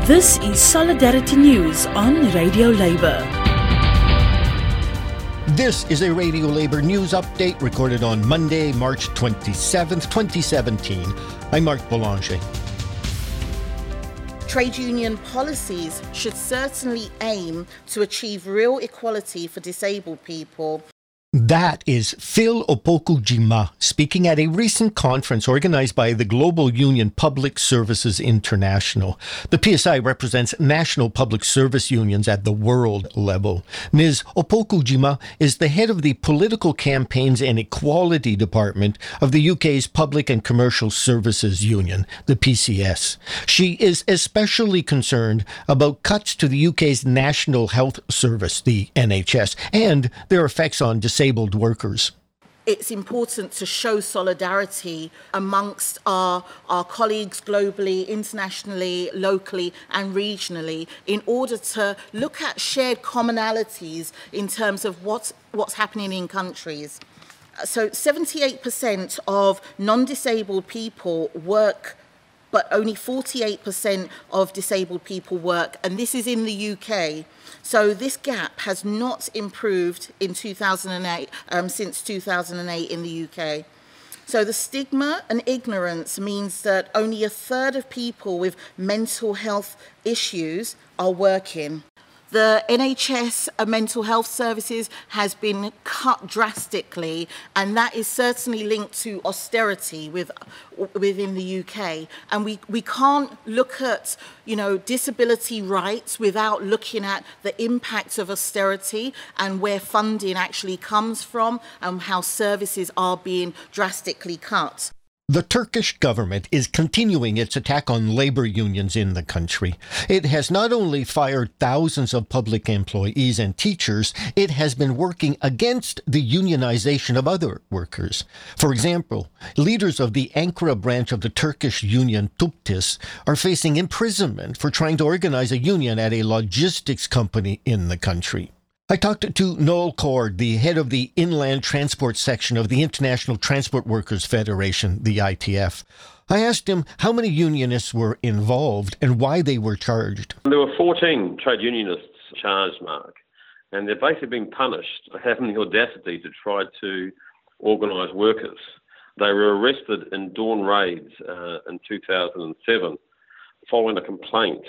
This is Solidarity News on Radio Labour. This is a Radio Labour news update recorded on Monday, March 27th, 2017. I'm Mark Boulanger. Trade union policies should certainly aim to achieve real equality for disabled people. That is Phil Opoku-Gyimah speaking at a recent conference organized by the Global Union Public Services International. The PSI represents national public service unions at the world level. Ms. Opoku-Gyimah is the head of the Political Campaigns and Equality Department of the UK's Public and Commercial Services Union, the PCS. She is especially concerned about cuts to the UK's National Health Service, the NHS, and their effects on disabled workers. It's important to show solidarity amongst our colleagues globally, internationally, locally and regionally in order to look at shared commonalities in terms of what's happening in countries. So 78% of non-disabled people work, but only 48% of disabled people work, and this is in the UK. So this gap has not improved in 2008, since 2008 in the UK. So the stigma and ignorance means that only a third of people with mental health issues are working. The NHS mental health services has been cut drastically, and that is certainly linked to austerity within the UK. And we can't look at, disability rights without looking at the impact of austerity and where funding actually comes from and how services are being drastically cut. The Turkish government is continuing its attack on labour unions in the country. It has not only fired thousands of public employees and teachers, it has been working against the unionisation of other workers. For example, leaders of the Ankara branch of the Turkish union TÜPTİS are facing imprisonment for trying to organise a union at a logistics company in the country. I talked to Noel Cord, the head of the Inland Transport section of the International Transport Workers Federation, the ITF. I asked him how many unionists were involved and why they were charged. There were 14 trade unionists charged, Mark, and they're basically being punished for having the audacity to try to organise workers. They were arrested in dawn raids in 2007 following a complaint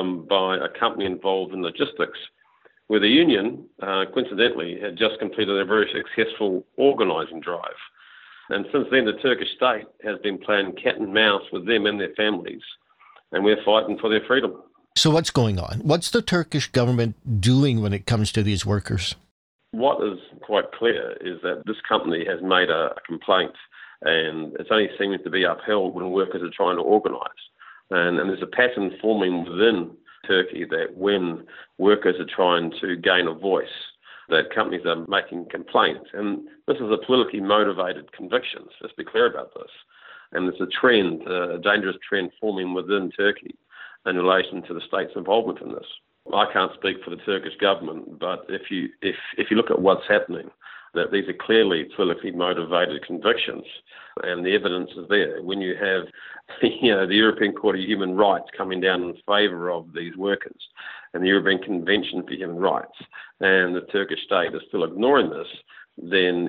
by a company involved in logistics, where the union, coincidentally, had just completed a very successful organising drive. And since then, the Turkish state has been playing cat and mouse with them and their families, and we're fighting for their freedom. So what's going on? What's the Turkish government doing when it comes to these workers? What is quite clear is that this company has made a complaint, and it's only seeming to be upheld when workers are trying to organise. And there's a pattern forming within Turkey that when workers are trying to gain a voice, that companies are making complaints. And this is a politically motivated conviction. Let's be clear about this. And it's a trend, a dangerous trend forming within Turkey in relation to the state's involvement in this. I can't speak for the Turkish government, but if you look at what's happening, that these are clearly politically motivated convictions, and the evidence is there. When you have the European Court of Human Rights coming down in favour of these workers, and the European Convention for Human Rights, and the Turkish state is still ignoring this, then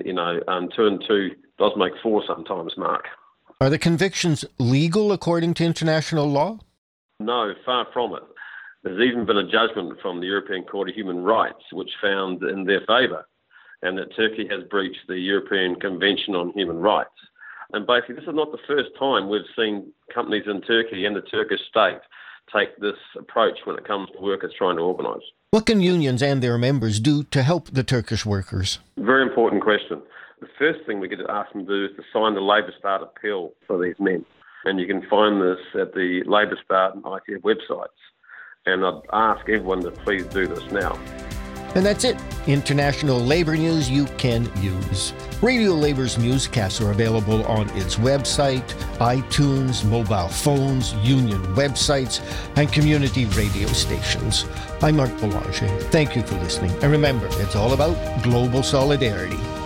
2 and 2 does make 4 sometimes, Mark. Are the convictions legal according to international law? No, far from it. There's even been a judgment from the European Court of Human Rights which found in their favour, and that Turkey has breached the European Convention on Human Rights. And basically, this is not the first time we've seen companies in Turkey and the Turkish state take this approach when it comes to workers trying to organise. What can unions and their members do to help the Turkish workers? Very important question. The first thing we get to ask them to do is to sign the Labour Start appeal for these men. And you can find this at the Labour Start and ITF websites. And I'd ask everyone to please do this now. And that's it. International Labour news you can use. Radio Labour's newscasts are available on its website, iTunes, mobile phones, union websites, and community radio stations. I'm Mark Boulanger. Thank you for listening. And remember, it's all about global solidarity.